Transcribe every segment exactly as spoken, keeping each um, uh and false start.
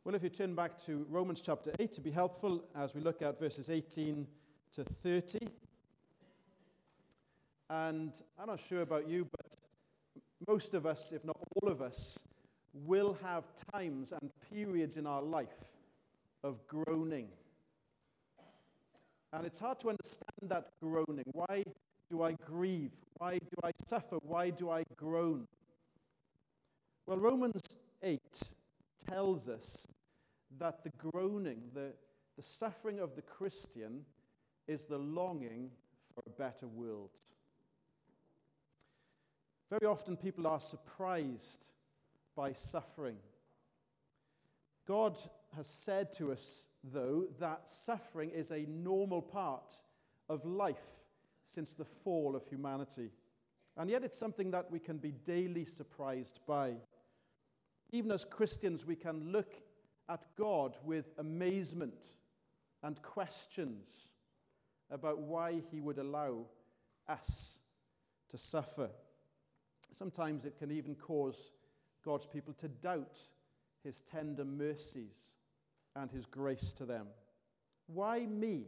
Well, if you turn back to Romans chapter eight, it'd be helpful as we look at verses eighteen to thirty. And I'm not sure about you, but most of us, if not all of us, will have times and periods in our life of groaning. And it's hard to understand that groaning. Why do I grieve? Why do I suffer? Why do I groan? Well, Romans eight tells us that the groaning, the, the suffering of the Christian is the longing for a better world. Very often people are surprised by suffering. God has said to us, though, that suffering is a normal part of life since the fall of humanity. And yet it's something that we can be daily surprised by. Even as Christians, we can look at God with amazement and questions about why he would allow us to suffer. Sometimes it can even cause God's people to doubt his tender mercies and his grace to them. Why me?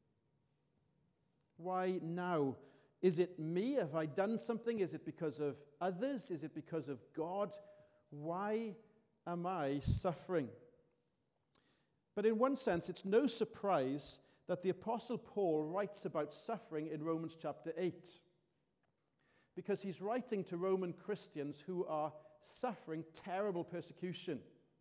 Why now? Is it me? Have I done something? Is it because of others? Is it because of God? Why am I suffering? But in one sense, it's no surprise that the Apostle Paul writes about suffering in Romans chapter eight, because he's writing to Roman Christians who are suffering terrible persecution.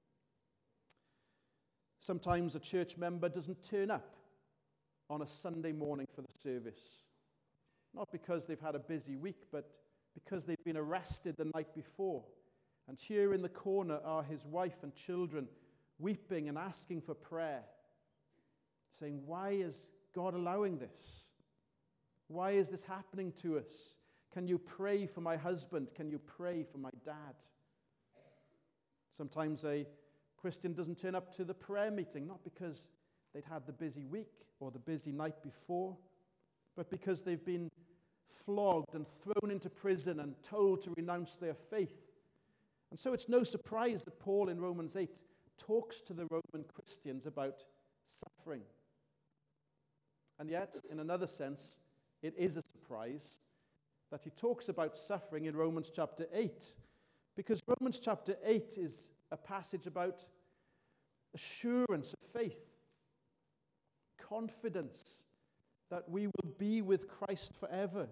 Sometimes a church member doesn't turn up on a Sunday morning for the service, not because they've had a busy week, but because they've been arrested the night before. And here in the corner are his wife and children weeping and asking for prayer, saying, why is God allowing this? Why is this happening to us? Can you pray for my husband? Can you pray for my dad? Sometimes a Christian doesn't turn up to the prayer meeting, not because they'd had the busy week or the busy night before, but because they've been flogged and thrown into prison and told to renounce their faith. And so it's no surprise that Paul in Romans eight talks to the Roman Christians about suffering. And yet, in another sense, it is a surprise that he talks about suffering in Romans chapter eight, because Romans chapter eight is a passage about assurance of faith, confidence that we will be with Christ forever.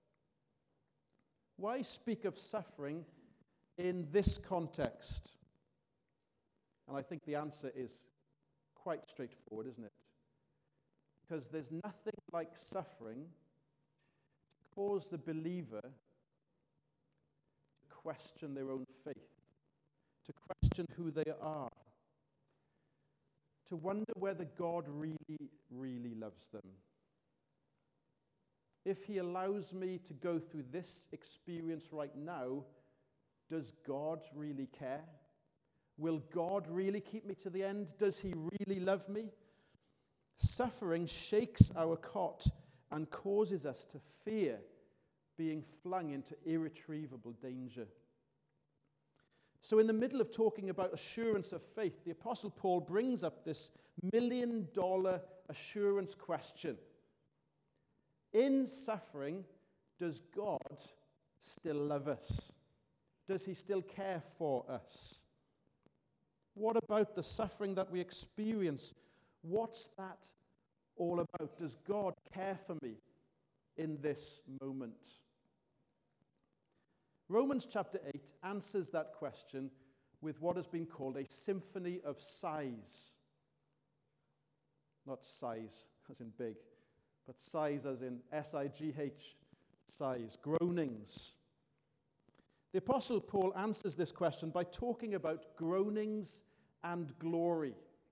Why speak of suffering in this context? And I think the answer is quite straightforward, isn't it? Because there's nothing like suffering to cause the believer to question their own faith, to question who they are, to wonder whether God really, really loves them. If he allows me to go through this experience right now, does God really care? Will God really keep me to the end? Does he really love me? Suffering shakes our cot and causes us to fear being flung into irretrievable danger. So in the middle of talking about assurance of faith, the Apostle Paul brings up this million-dollar assurance question. In suffering, does God still love us? Does he still care for us? What about the suffering that we experience? What's that all about? Does God care for me in this moment? Romans chapter eight answers that question with what has been called a symphony of sighs. Not sighs as in big, but sighs as in S I G H, sighs, groanings. The Apostle Paul answers this question by talking about groanings and glory.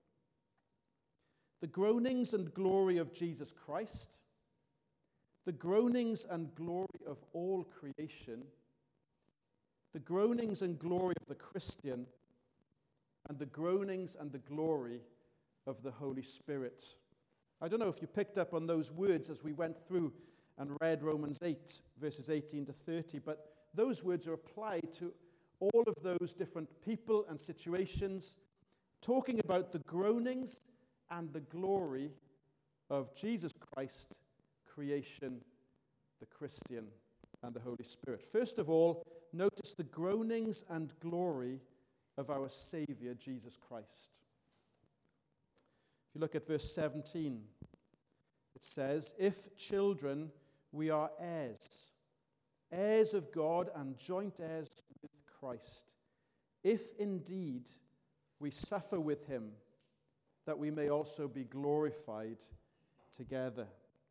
The groanings and glory of Jesus Christ, the groanings and glory of all creation, the groanings and glory of the Christian, and the groanings and the glory of the Holy Spirit. I don't know if you picked up on those words as we went through and read Romans eight, verses eighteen to thirty, but those words are applied to all of those different people and situations, talking about the groanings and the glory of Jesus Christ, creation, the Christian, and the Holy Spirit. First of all, notice the groanings and glory of our Savior, Jesus Christ. If you look at verse seventeen, it says, "If children, we are heirs, heirs of God and joint heirs with Christ, if indeed we suffer with him, that we may also be glorified together."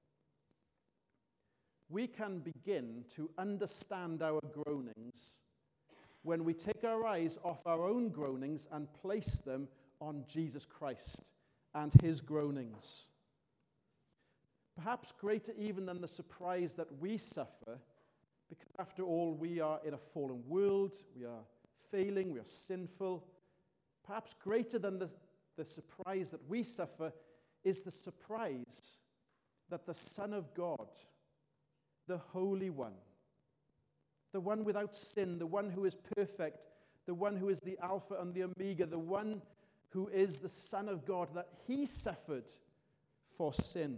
We can begin to understand our groanings when we take our eyes off our own groanings and place them on Jesus Christ and his groanings. Perhaps greater even than the surprise that we suffer, because after all, we are in a fallen world, we are failing, we are sinful. Perhaps greater than the, the surprise that we suffer is the surprise that the Son of God, the Holy One, the one without sin, the one who is perfect, the one who is the Alpha and the Omega, the one who is the Son of God, that he suffered for sin.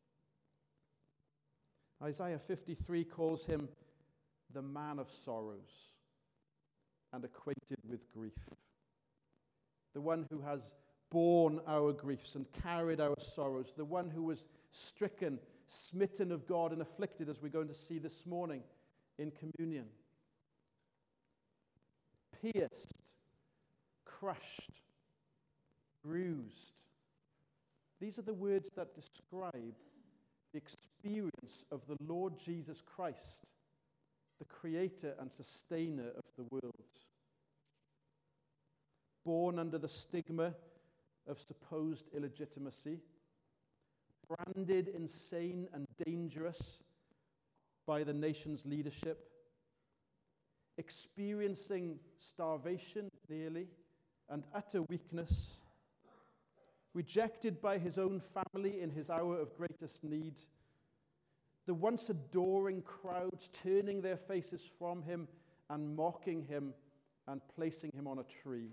Isaiah fifty-three calls him the man of sorrows and acquainted with grief. The one who has borne our griefs and carried our sorrows. The one who was stricken, smitten of God and afflicted, as we're going to see this morning in communion. Pierced, crushed, bruised. These are the words that describe the experience of the Lord Jesus Christ, the creator and sustainer of the world. Born under the stigma of supposed illegitimacy, branded insane and dangerous by the nation's leadership, experiencing starvation nearly and utter weakness, rejected by his own family in his hour of greatest need, the once adoring crowds turning their faces from him and mocking him and placing him on a tree,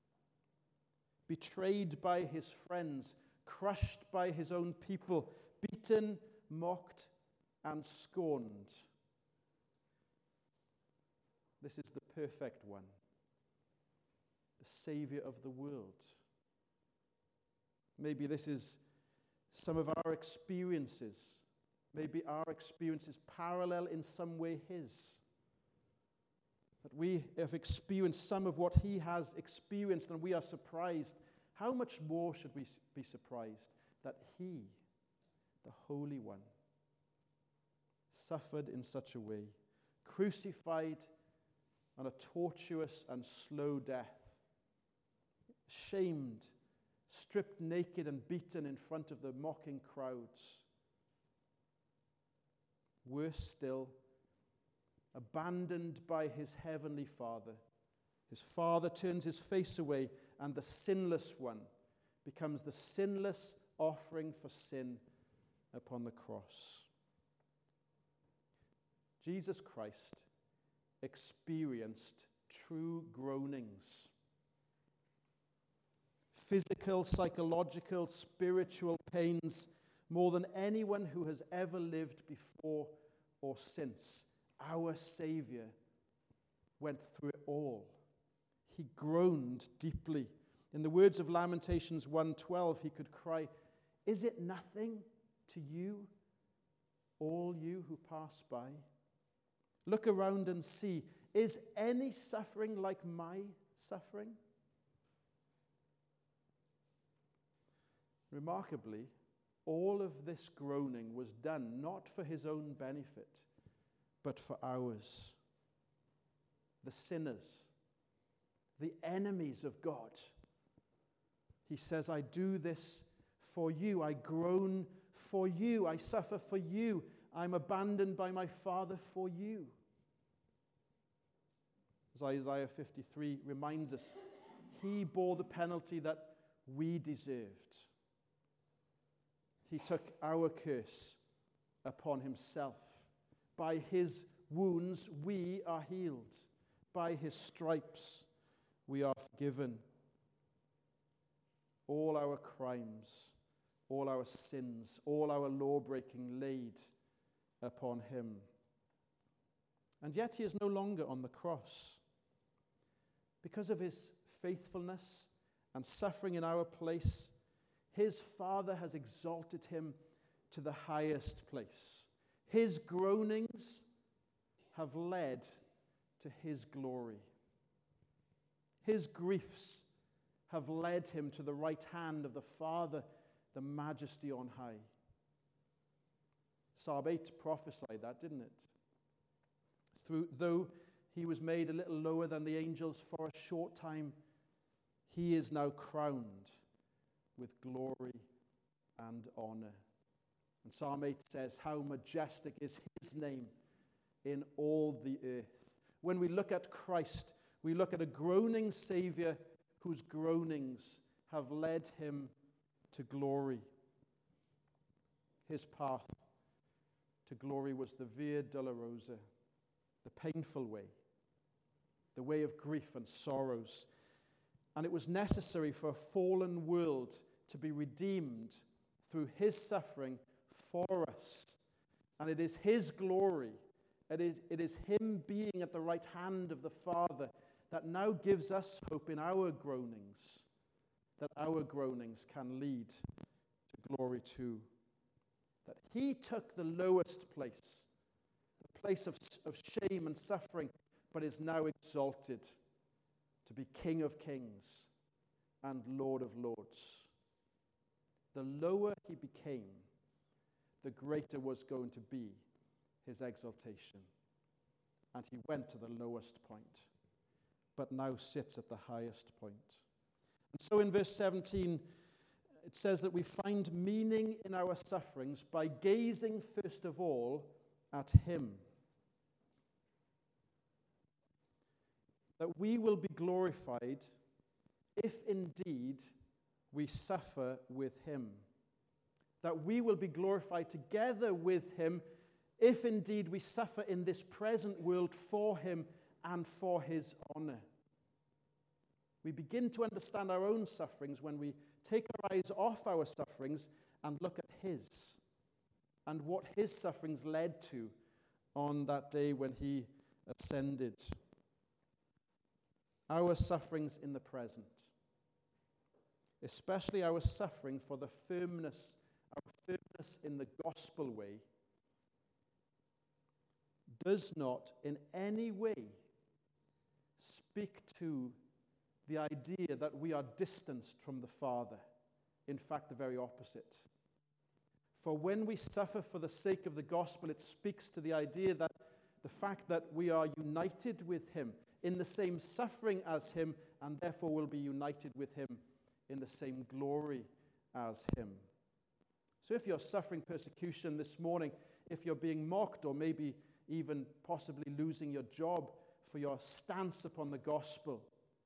betrayed by his friends, crushed by his own people, beaten, mocked, and scorned. This is the perfect one, the Savior of the world. Maybe this is some of our experiences. Maybe our experiences parallel in some way his. That we have experienced some of what he has experienced and we are surprised. How much more should we be surprised that he, the Holy One, suffered in such a way, crucified on a tortuous and slow death, shamed, stripped naked and beaten in front of the mocking crowds. Worse still, abandoned by his heavenly Father. His Father turns his face away, and the sinless one becomes the sinless offering for sin upon the cross. Jesus Christ experienced true groanings. Physical, psychological, spiritual pains more than anyone who has ever lived before or since. Our Savior went through it all. He groaned deeply. In the words of Lamentations one twelve, he could cry, "Is it nothing to you, all you who pass by? Look around and see, is any suffering like my suffering?" Remarkably, all of this groaning was done not for his own benefit, but for ours, the sinners, the enemies of God. He says, "I do this for you. I groan for you. I suffer for you. I'm abandoned by my Father for you." As Isaiah fifty-three reminds us, he bore the penalty that we deserved. He took our curse upon himself. By his wounds we are healed. By his stripes we are forgiven. all our crimes, all our sins, all our law-breaking laid upon him. And yet he is no longer on the cross. Because of his faithfulness and suffering in our place, his Father has exalted him to the highest place. His groanings have led to his glory. His griefs have led him to the right hand of the Father, the majesty on high. Psalm eight prophesied that, didn't it? Through, though he was made a little lower than the angels for a short time, he is now crowned with glory and honor. And Psalm eight says, how majestic is his name in all the earth. When we look at Christ, we look at a groaning Savior whose groanings have led him to glory. His path to glory was the Via Dolorosa, the painful way, the way of grief and sorrows. And it was necessary for a fallen world to be redeemed through his suffering for us. And it is his glory, it is, it is him being at the right hand of the Father that now gives us hope in our groanings, that our groanings can lead to glory too. That he took the lowest place, the place of, of shame and suffering, but is now exalted to be King of Kings and Lord of Lords. The lower he became, the greater was going to be his exaltation. And he went to the lowest point, but now sits at the highest point. And so in verse seventeen, it says that we find meaning in our sufferings by gazing first of all at him. That we will be glorified if indeed we suffer with him. That we will be glorified together with him if indeed we suffer in this present world for him and for his honor. We begin to understand our own sufferings when we take our eyes off our sufferings and look at his and what his sufferings led to on that day when he ascended. Our sufferings in the present, especially our suffering for the firmness, our firmness in the gospel way, does not in any way speak to the idea that we are distanced from the Father. In fact, the very opposite. For when we suffer for the sake of the gospel, it speaks to the idea that the fact that we are united with him in the same suffering as him, and therefore will be united with him in the same glory as him. So if you're suffering persecution this morning, if you're being mocked or maybe even possibly losing your job for your stance upon the gospel,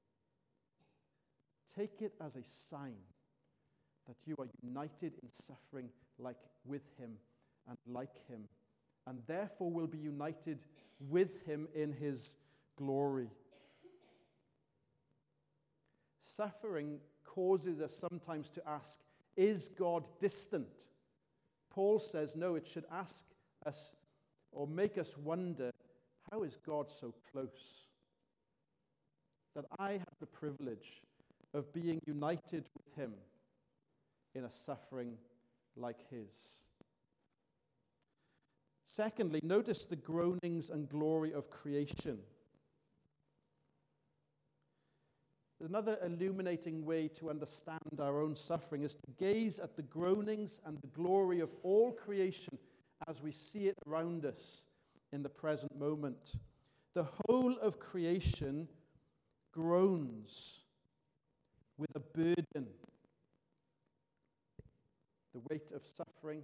take it as a sign that you are united in suffering like with him and like him, and therefore will be united with him in his glory. Suffering causes us sometimes to ask, is God distant? Paul says, no, it should ask us or make us wonder, how is God so close? That I have the privilege of being united with him in a suffering like his. Secondly, notice the groanings and glory of creation. Another illuminating way to understand our own suffering is to gaze at the groanings and the glory of all creation as we see it around us in the present moment. The whole of creation groans with a burden, the weight of suffering,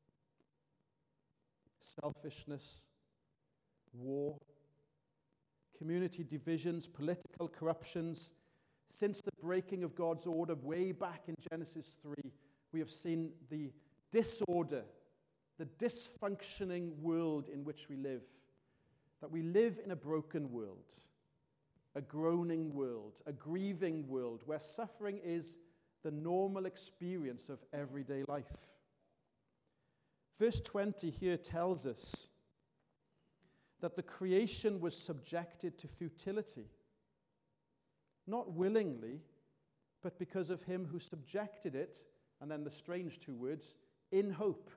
selfishness, war, community divisions, political corruptions. Since the breaking of God's order way back in Genesis three, we have seen the disorder, the dysfunctioning world in which we live. That we live in a broken world, a groaning world, a grieving world, where suffering is the normal experience of everyday life. Verse twenty here tells us that the creation was subjected to futility, not willingly, but because of him who subjected it, and then the strange two words, in hope.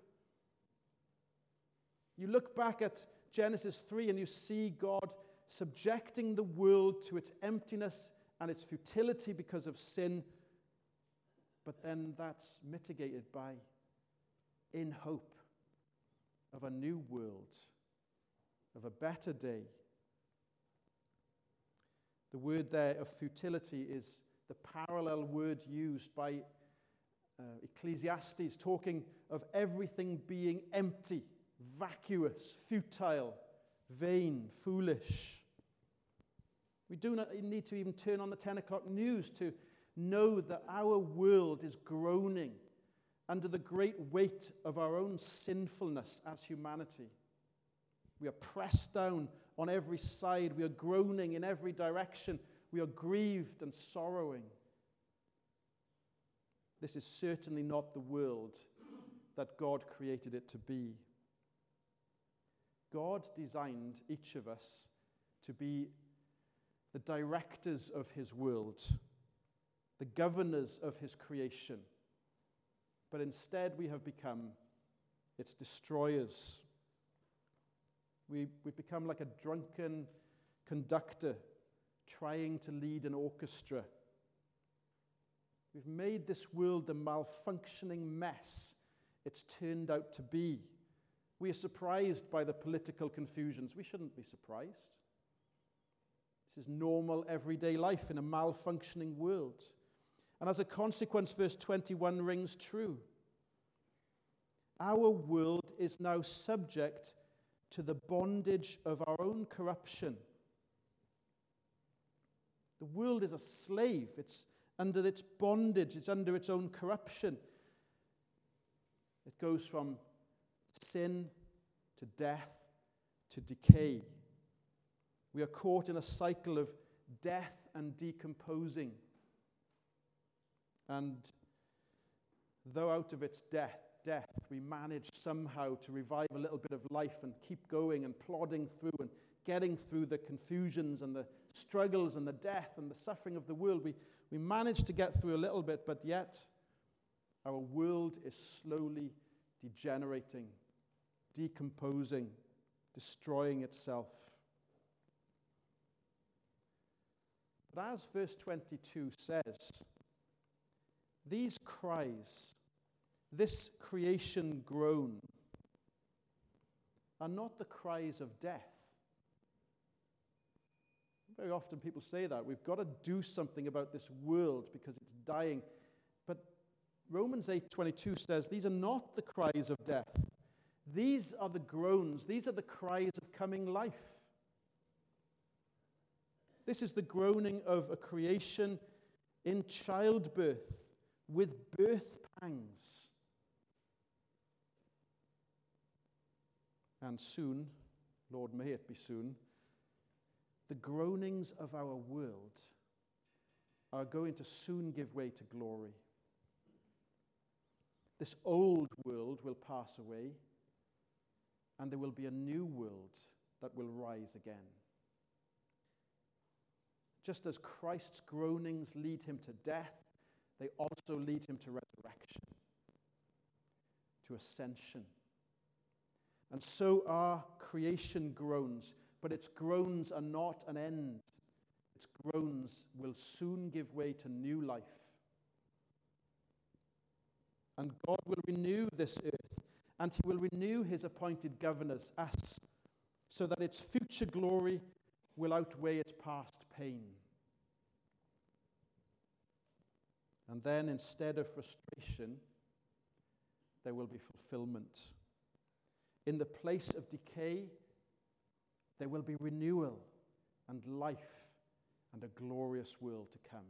You look back at Genesis three and you see God subjecting the world to its emptiness and its futility because of sin, but then that's mitigated by in hope of a new world, of a better day. The word there of futility is the parallel word used by uh, Ecclesiastes, talking of everything being empty, vacuous, futile, vain, foolish. We do not need to even turn on the ten o'clock news to know that our world is groaning under the great weight of our own sinfulness as humanity. We are pressed down on every side. We are groaning in every direction. We are grieved and sorrowing. This is certainly not the world that God created it to be. God designed each of us to be the directors of his world, the governors of his creation. But instead we have become its destroyers. We, we've become like a drunken conductor trying to lead an orchestra. We've made this world the malfunctioning mess it's turned out to be. We are surprised by the political confusions. We shouldn't be surprised. This is normal everyday life in a malfunctioning world. And as a consequence, verse twenty-one rings true. Our world is now subject to the bondage of our own corruption. The world is a slave. It's under its bondage. It's under its own corruption. It goes from sin to death to decay. We are caught in a cycle of death and decomposing. And though out of its death, death, we manage somehow to revive a little bit of life and keep going and plodding through and getting through the confusions and the struggles and the death and the suffering of the world. We, we manage to get through a little bit, but yet our world is slowly degenerating, decomposing, destroying itself. But as verse twenty-two says, these cries, this creation groan, are not the cries of death. Very often people say that. We've got to do something about this world because it's dying. But Romans eight twenty-two says these are not the cries of death. These are the groans. These are the cries of coming life. This is the groaning of a creation in childbirth with birth pangs. And soon, Lord, may it be soon, the groanings of our world are going to soon give way to glory. This old world will pass away, and there will be a new world that will rise again. Just as Christ's groanings lead him to death, they also lead him to resurrection, to ascension. And so our creation groans, but its groans are not an end. Its groans will soon give way to new life. And God will renew this earth, and he will renew his appointed governors, us, so that its future glory will outweigh its past pain. And then instead of frustration, there will be fulfillment. In the place of decay, there will be renewal and life and a glorious world to come.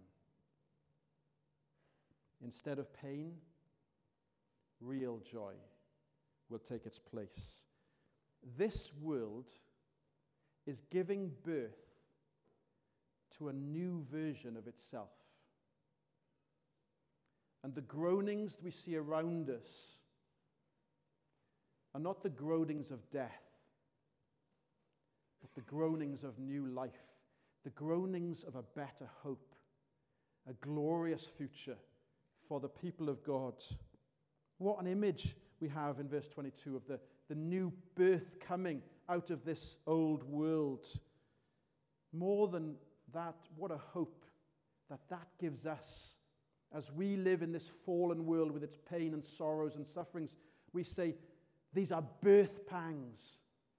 Instead of pain, real joy will take its place. This world is giving birth to a new version of itself. And the groanings we see around us are not the groanings of death, but the groanings of new life, the groanings of a better hope, a glorious future for the people of God. What an image we have in verse twenty-two of the, the new birth coming out of this old world. More than that, what a hope that that gives us. As we live in this fallen world with its pain and sorrows and sufferings, we say, these are birth pangs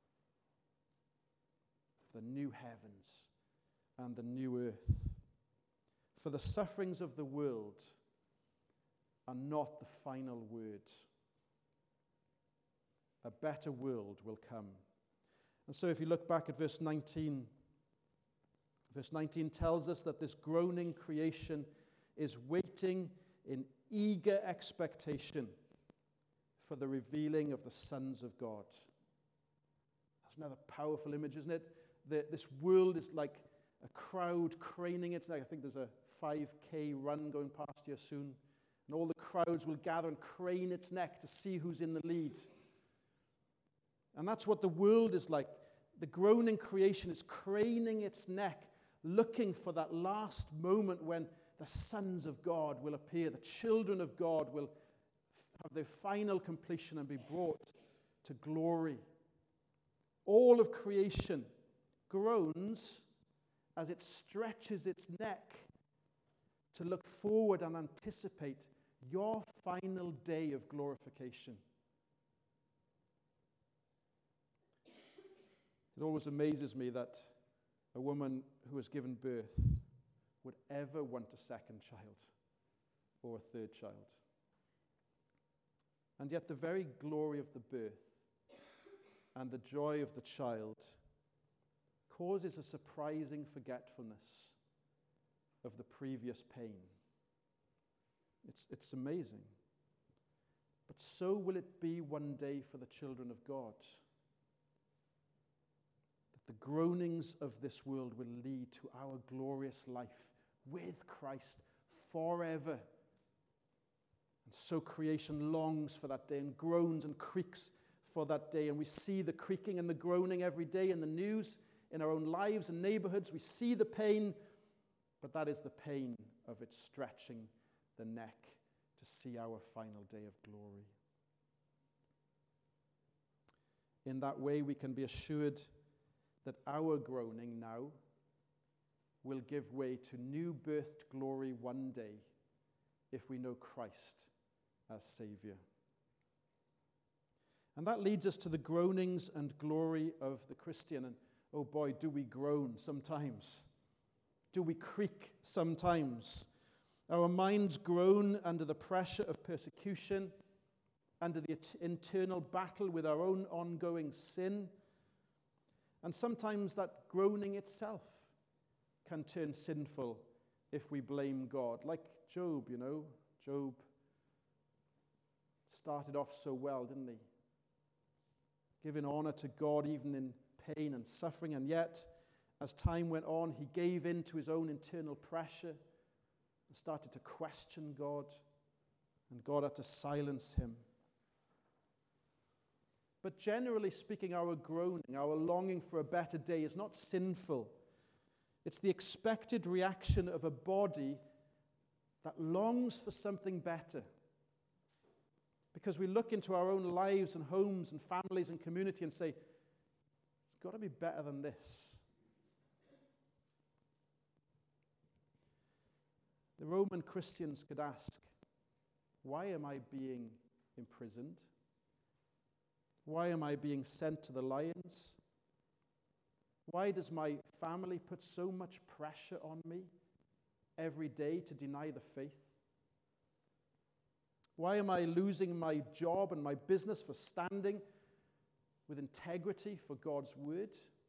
of the new heavens and the new earth. For the sufferings of the world are not the final word. A better world will come. And so if you look back at verse nineteen, verse nineteen tells us that this groaning creation is waiting in eager expectation for the revealing of the sons of God. That's another powerful image, isn't it? The, this world is like a crowd craning its neck. I think there's a five K run going past here soon. And all the crowds will gather and crane its neck to see who's in the lead. And that's what the world is like. The groaning creation is craning its neck, looking for that last moment when the sons of God will appear. The children of God will have their final completion and be brought to glory. All of creation groans as it stretches its neck to look forward and anticipate your final day of glorification. It always amazes me that a woman who has given birth would ever want a second child or a third child. And yet the very glory of the birth and the joy of the child causes a surprising forgetfulness of the previous pain. It's, it's amazing. But so will it be one day for the children of God. That the groanings of this world will lead to our glorious life with Christ forever. And so creation longs for that day and groans and creaks for that day. And we see the creaking and the groaning every day in the news, in our own lives and neighborhoods. We see the pain, but that is the pain of it stretching the neck to see our final day of glory. In that way, we can be assured that our groaning now will give way to new birthed glory one day if we know Christ as Savior. And that leads us to the groanings and glory of the Christian. And oh boy, do we groan sometimes. Do we creak sometimes? Our minds groan under the pressure of persecution, under the internal battle with our own ongoing sin. And sometimes that groaning itself can turn sinful if we blame God. Like Job, you know. Job started off so well, didn't he? Giving honor to God even in pain and suffering. And yet, as time went on, he gave in to his own internal pressure and started to question God. And God had to silence him. But generally speaking, our groaning, our longing for a better day is not sinful. It's the expected reaction of a body that longs for something better. Because we look into our own lives and homes and families and community and say, it's got to be better than this. The Roman Christians could ask, why am I being imprisoned? Why am I being sent to the lions? Why does my family put so much pressure on me every day to deny the faith? Why am I losing my job and my business for standing with integrity for God's word?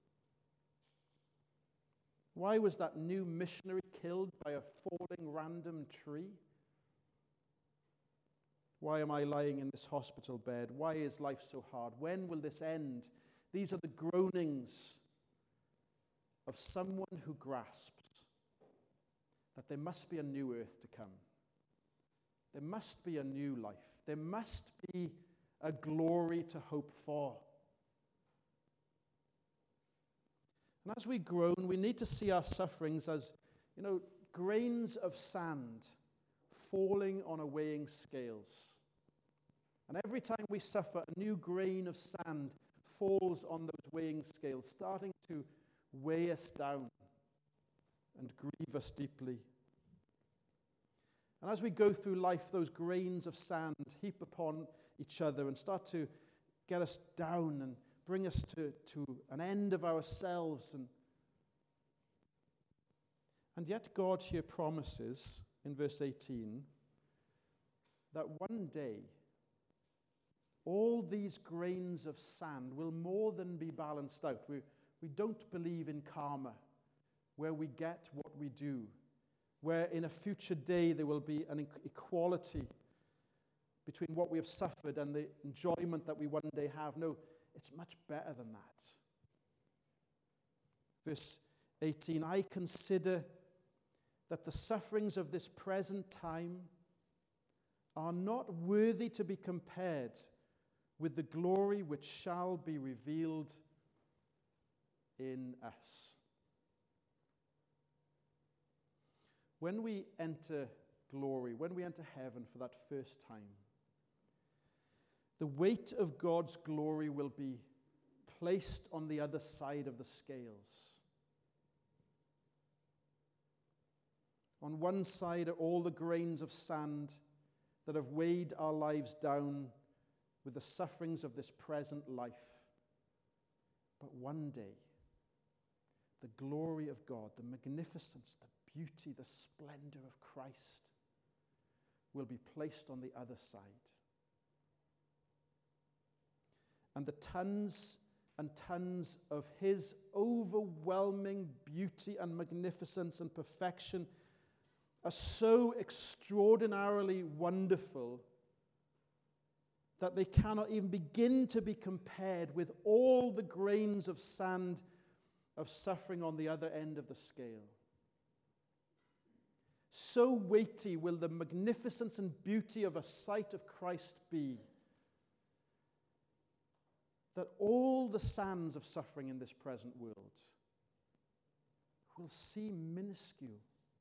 Why was that new missionary killed by a falling random tree? Why am I lying in this hospital bed? Why is life so hard? When will this end? These are the groanings of someone who grasps that there must be a new earth to come. there must be a new life. There must be a glory to hope for. And as we groan, we need to see our sufferings as, you know, grains of sand falling on a weighing scales. And every time we suffer, a new grain of sand falls on those weighing scales, starting to weigh us down and grieve us deeply. And as we go through life, those grains of sand heap upon each other and start to get us down and bring us to, to an end of ourselves. And, and yet God here promises in verse eighteen that one day all these grains of sand will more than be balanced out. We, we don't believe in karma, where we get what we do, where in a future day there will be an equality between what we have suffered and the enjoyment that we one day have. No, it's much better than that. Verse eighteen, I consider that the sufferings of this present time are not worthy to be compared with the glory which shall be revealed in us. When we enter glory, when we enter heaven for that first time, the weight of God's glory will be placed on the other side of the scales. On one side are all the grains of sand that have weighed our lives down with the sufferings of this present life. But one day, the glory of God, the magnificence, the beauty, the splendor of Christ will be placed on the other side. And the tons and tons of his overwhelming beauty and magnificence and perfection are so extraordinarily wonderful that they cannot even begin to be compared with all the grains of sand of suffering on the other end of the scale. So weighty will the magnificence and beauty of a sight of Christ be that all the sands of suffering in this present world will seem minuscule.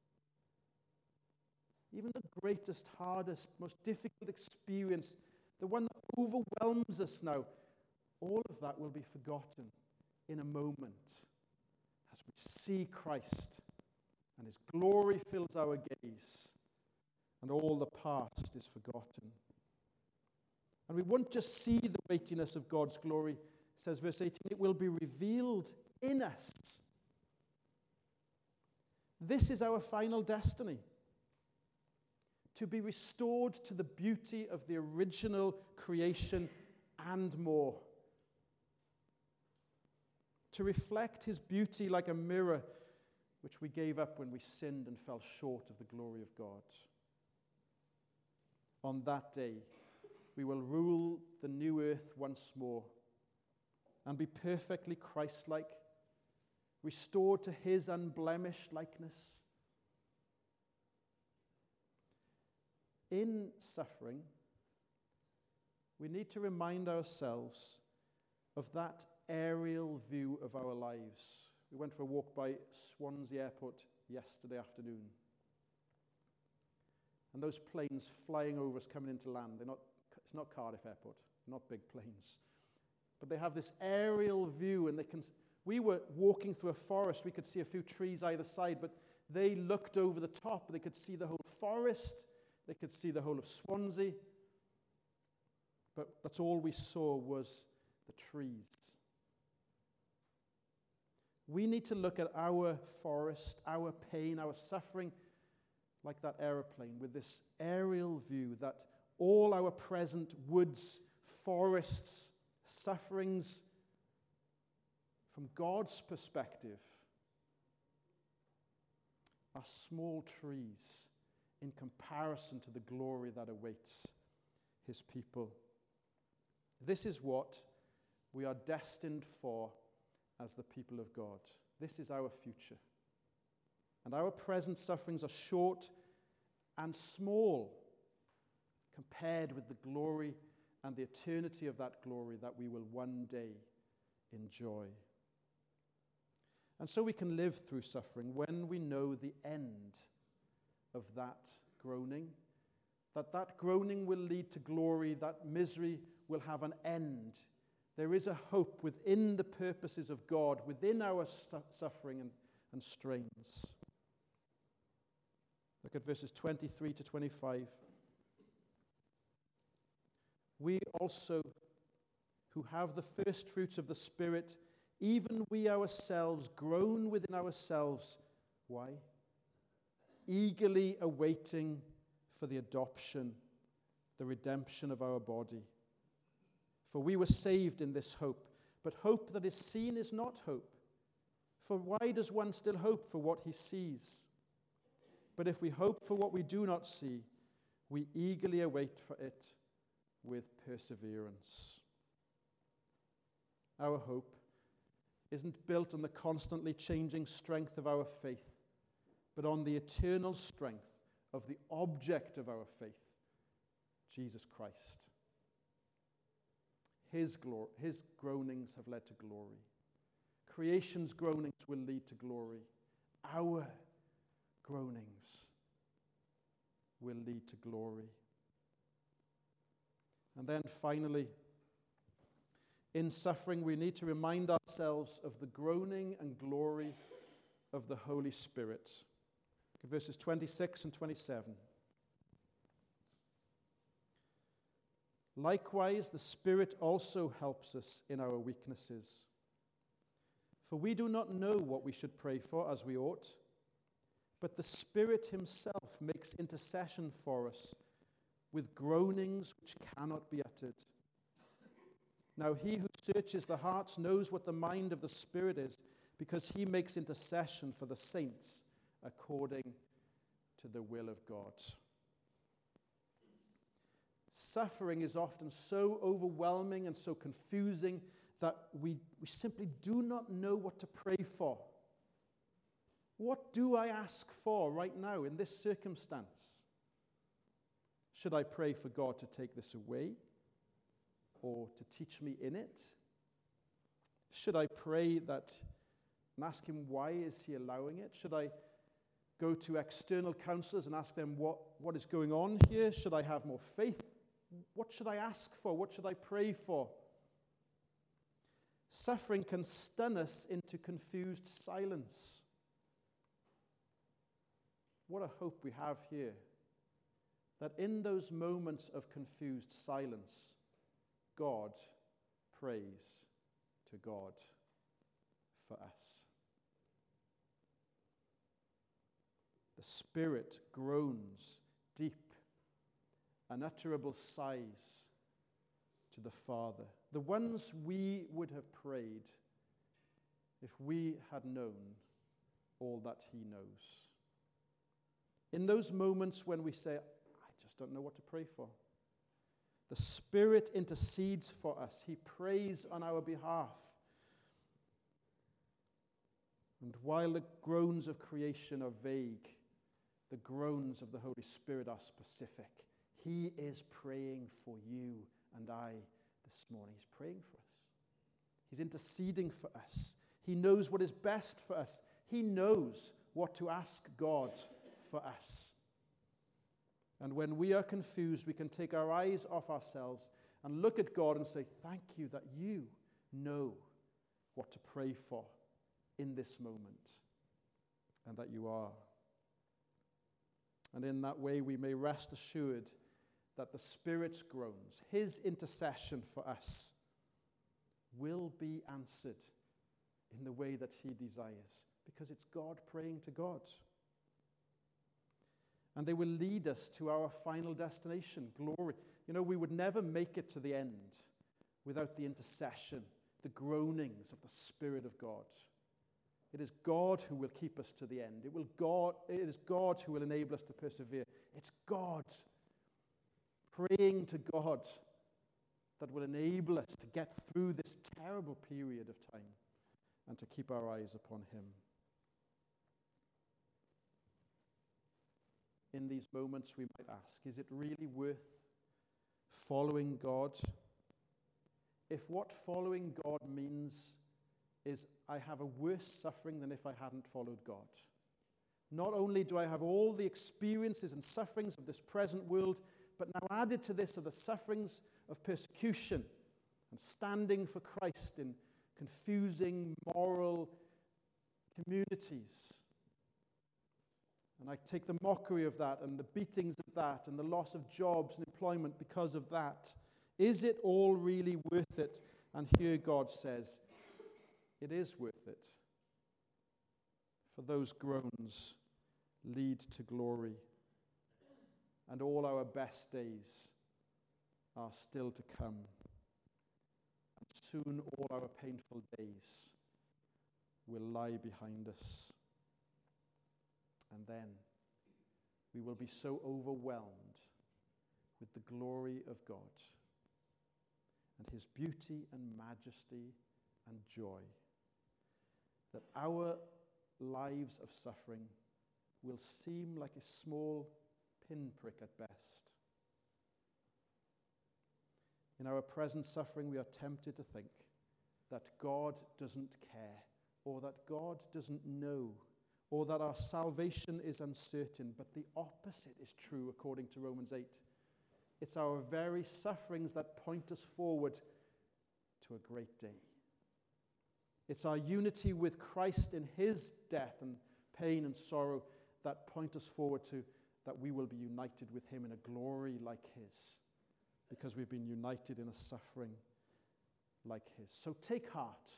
Even the greatest, hardest, most difficult experience, the one that overwhelms us now, all of that will be forgotten in a moment as we see Christ and his glory fills our gaze and all the past is forgotten. And we won't just see the weightiness of God's glory, says verse eighteen, it will be revealed in us. This is our final destiny. To be restored to the beauty of the original creation and more. To reflect his beauty like a mirror, which we gave up when we sinned and fell short of the glory of God. On that day, we will rule the new earth once more and be perfectly Christ-like, restored to his unblemished likeness. In suffering, we need to remind ourselves of that aerial view of our lives. We went for a walk by Swansea Airport yesterday afternoon. And those planes flying over us coming into land, they're not, it's not Cardiff Airport, they're not big planes. But they have this aerial view, and they can. We were walking through a forest, we could see a few trees either side, but they looked over the top, they could see the whole forest. They could see the whole of Swansea, but that's all we saw was the trees. We need to look at our forest, our pain, our suffering, like that aeroplane, with this aerial view that all our present woods, forests, sufferings, from God's perspective, are small trees in comparison to the glory that awaits his people. This is what we are destined for as the people of God. This is our future. And our present sufferings are short and small compared with the glory and the eternity of that glory that we will one day enjoy. And so we can live through suffering when we know the end of that groaning, that that groaning will lead to glory, that misery will have an end. There is a hope within the purposes of God, within our su- suffering and, and strains. Look at verses twenty-three to twenty-five. We also, who have the first fruits of the Spirit, even we ourselves groan within ourselves. Why? Eagerly awaiting for the adoption, the redemption of our body. For we were saved in this hope, but hope that is seen is not hope. For why does one still hope for what he sees? But if we hope for what we do not see, we eagerly await for it with perseverance. Our hope isn't built on the constantly changing strength of our faith, but on the eternal strength of the object of our faith, Jesus Christ. His, glor- his groanings have led to glory. Creation's groanings will lead to glory. Our groanings will lead to glory. And then finally, in suffering, we need to remind ourselves of the groaning and glory of the Holy Spirit. Verses twenty-six and twenty-seven. Likewise, the Spirit also helps us in our weaknesses. For we do not know what we should pray for as we ought, but the Spirit himself makes intercession for us with groanings which cannot be uttered. Now he who searches the hearts knows what the mind of the Spirit is, because he makes intercession for the saints according to the will of God. Suffering is often so overwhelming and so confusing that we, we simply do not know what to pray for. What do I ask for right now in this circumstance? Should I pray for God to take this away or to teach me in it? Should I pray that and ask him why is he allowing it? Should I go to external counselors and ask them what, what is going on here? Should I have more faith? What should I ask for? What should I pray for? Suffering can stun us into confused silence. What a hope we have here, that in those moments of confused silence, God prays to God for us. The Spirit groans deep, unutterable sighs to the Father, the ones we would have prayed if we had known all that he knows. In those moments when we say, I just don't know what to pray for, the Spirit intercedes for us. He prays on our behalf. And while the groans of creation are vague, the groans of the Holy Spirit are specific. He is praying for you and I this morning. He's praying for us. He's interceding for us. He knows what is best for us. He knows what to ask God for us. And when we are confused, we can take our eyes off ourselves and look at God and say, thank you that you know what to pray for in this moment, and that you are. And in that way, we may rest assured that the Spirit's groans, his intercession for us, will be answered in the way that he desires, because it's God praying to God. And they will lead us to our final destination, glory. You know, we would never make it to the end without the intercession, the groanings of the Spirit of God. It is God who will keep us to the end. It will God, it is God who will enable us to persevere. It's God praying to God that will enable us to get through this terrible period of time and to keep our eyes upon him. In these moments we might ask, is it really worth following God, if what following God means is I have a worse suffering than if I hadn't followed God. Not only do I have all the experiences and sufferings of this present world, but now added to this are the sufferings of persecution and standing for Christ in confusing moral communities. And I take the mockery of that and the beatings of that and the loss of jobs and employment because of that. Is it all really worth it? And here God says, it is worth it. For those groans lead to glory, and all our best days are still to come. And soon all our painful days will lie behind us. And then we will be so overwhelmed with the glory of God and his beauty and majesty and joy that our lives of suffering will seem like a small pinprick at best. In our present suffering, we are tempted to think that God doesn't care, or that God doesn't know, or that our salvation is uncertain. But the opposite is true according to Romans eight. It's our very sufferings that point us forward to a great day. It's our unity with Christ in his death and pain and sorrow that point us forward to that we will be united with him in a glory like his, because we've been united in a suffering like his. So take heart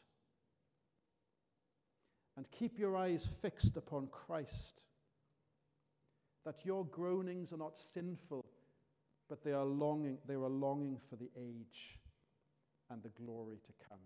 and keep your eyes fixed upon Christ, that your groanings are not sinful, but they are longing, they are longing for the age and the glory to come.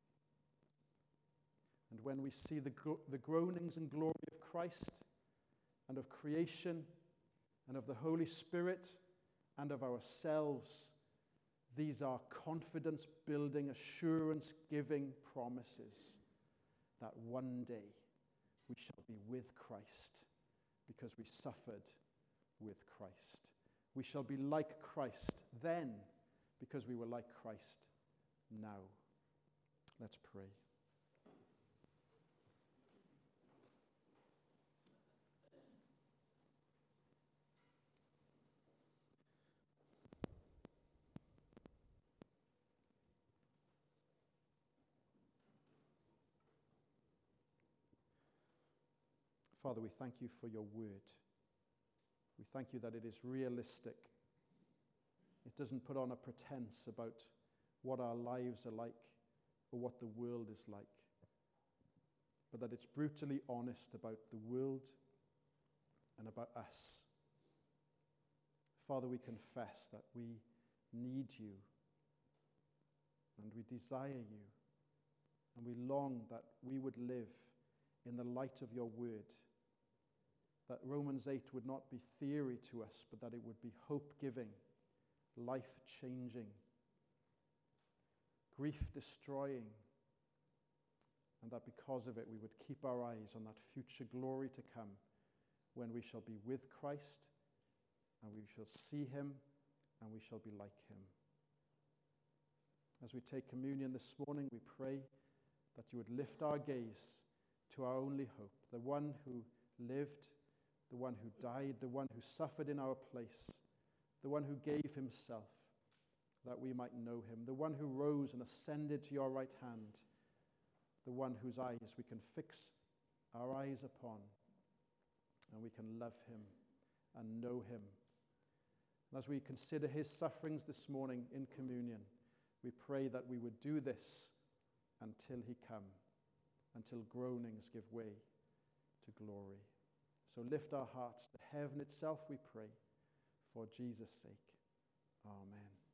And when we see the, gro- the groanings and glory of Christ and of creation and of the Holy Spirit and of ourselves, these are confidence-building, assurance-giving promises that one day we shall be with Christ because we suffered with Christ. We shall be like Christ then because we were like Christ now. Let's pray. Father, we thank you for your word. We thank you that it is realistic. It doesn't put on a pretense about what our lives are like or what the world is like, but that it's brutally honest about the world and about us. Father, we confess that we need you and we desire you, and we long that we would live in the light of your word, that Romans eight would not be theory to us, but that it would be hope-giving, life-changing, grief-destroying, and that because of it we would keep our eyes on that future glory to come when we shall be with Christ and we shall see him and we shall be like him. As we take communion this morning, we pray that you would lift our gaze to our only hope, the one who lived, the one who died, the one who suffered in our place, the one who gave himself that we might know him, the one who rose and ascended to your right hand, the one whose eyes we can fix our eyes upon, and we can love him and know him. And as we consider his sufferings this morning in communion, we pray that we would do this until he come, until groanings give way to glory. So lift our hearts to heaven itself, we pray, for Jesus' sake. Amen.